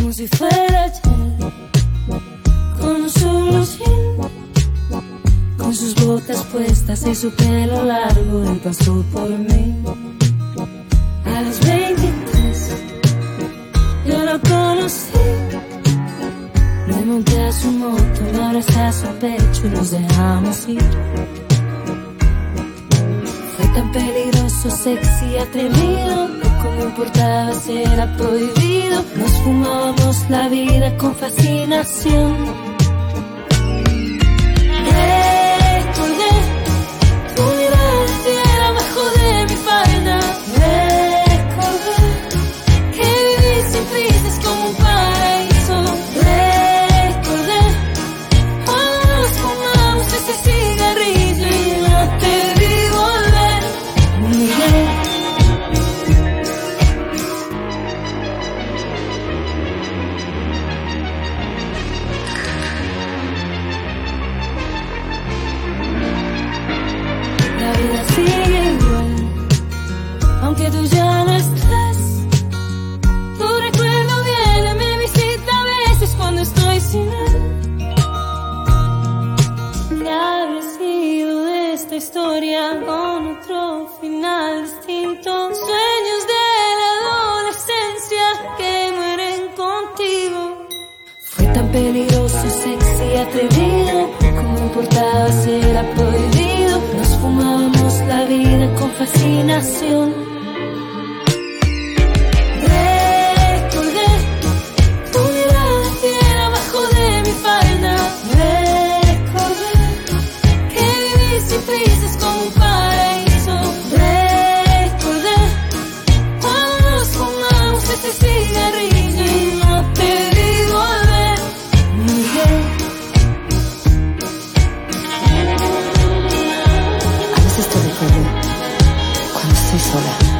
como si fuera ayer, con un solo jean, con sus botas puestas y su pelo largo. Él pasó por mí a los 23, yo lo conocí. Me monté a su moto, me abrazé a su pecho y nos dejamos ir. Fue tan peligroso, sexy, atrevido, poco me importaba si era prohibido. Nos fumábamos la vida con fascinación. Recordé tu mirada fiera abajo de mi falda. Recordé que viví sin prisas como un paraíso. Recordé cuando nos fumamos ese cigarrillo y no te vi volver. Miré. La vida sigue igual, aunque tú ya no estás. Tu recuerdo viene, me visita a veces cuando estoy sin él. ¿Qué habrá sido de esta historia con otro final distinto? Sueños de la adolescencia que mueren contigo. Fue tan peligroso, sexy, atrevido, como importaba si era prohibido. Nos fumábamos la vida con fascinación. Recordé tu mirada fiera abajo de mi falda. Recordé que viví sin prisas como un paraíso. Recordé cuando nos fumamos ese cigarrillo y no te vi volver. Miguel. A veces te recuerdo cuando estoy sola.